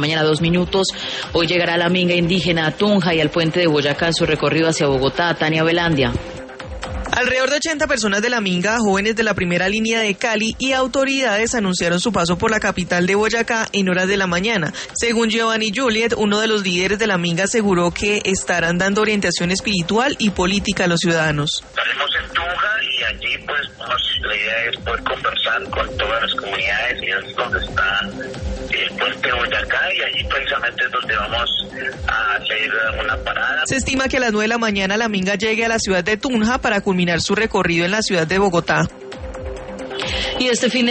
Mañana 2 minutos. Hoy llegará la minga indígena a Tunja y al puente de Boyacá en su recorrido hacia Bogotá. Tania Velandia. Alrededor de 80 personas de la minga, jóvenes de la primera línea de Cali y autoridades anunciaron su paso por la capital de Boyacá en horas de la mañana. Según Giovanni Juliet, uno de los líderes de la minga, aseguró que estarán dando orientación espiritual y política a los ciudadanos. Estaremos en Tunja y allí pues la idea es poder conversar con todas las comunidades y es donde está el puente de Boyacá y allí precisamente es donde vamos a hacer una parada. Se estima que a las 9 de la mañana la minga llegue a la ciudad de Tunja para culminar su recorrido en la ciudad de Bogotá. Y este fin de